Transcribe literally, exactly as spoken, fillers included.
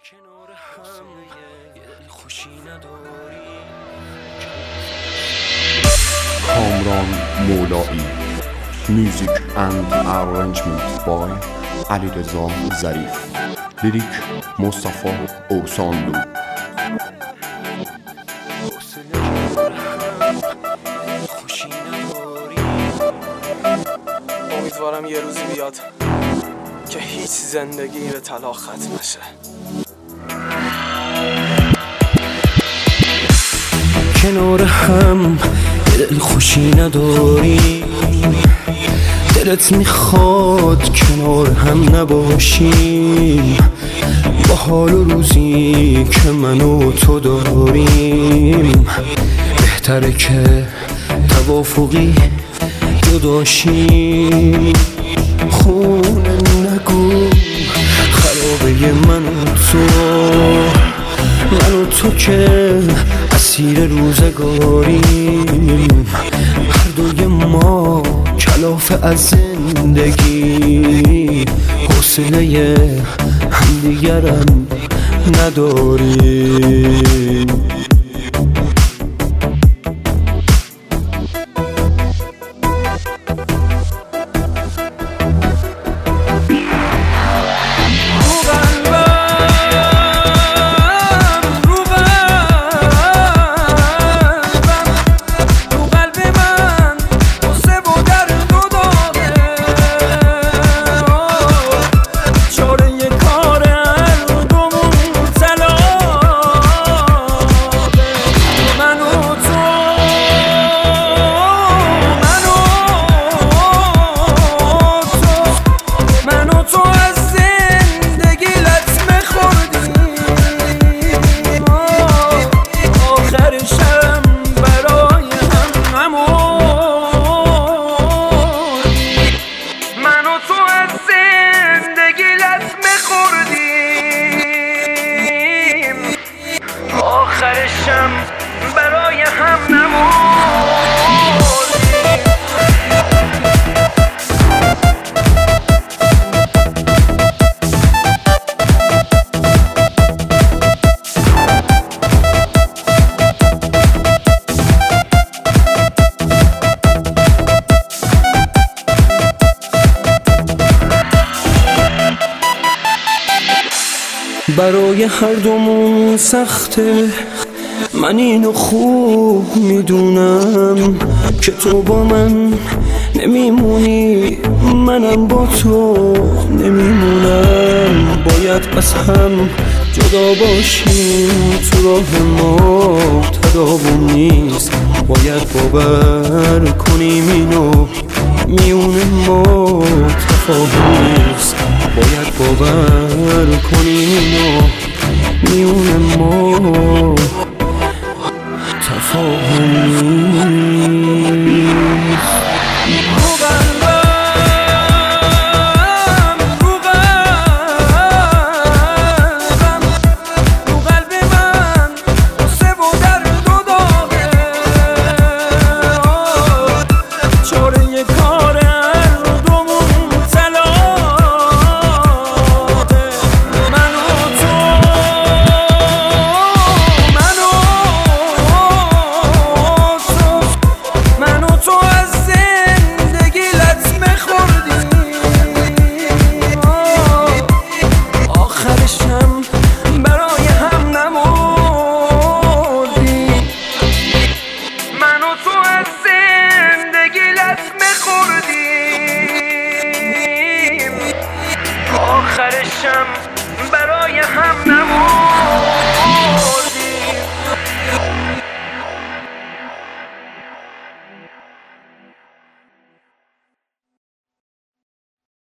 کنار هم یه خوشی نداری. کامران مولایی. میوزیک اند ارنجمنت بای علیرضا ظریف. لیریک مصطفی اوسانلو. امیدوارم یه روزی بیاد که هیچ زندگی به طلاق ختم نشه. کنار هم دل خوشی نداری، دلت میخواد کنار هم نباشیم، با حال و روزی که من و تو داریم بهتره که توافقی جداشیم. خونه نگو خرابه من و تو، من و تو که اسیر روزگاریم، هر دوی ما کلافه از زندگی، حوصله همدیگرم نداریم. آخرشم برای هم نموندیم. برای هر دومون سخته، من اینو خوب میدونم که تو با من نمیمونی، منم با تو نمیمونم. باید از هم جدا باشیم، تو راه ما تداوم نیست، باید باور کنیم اینو میون ما تفاهم نیست، باید باور کنیم اینو میون ما تفاهم نیست. آخرشم برای هم نموند.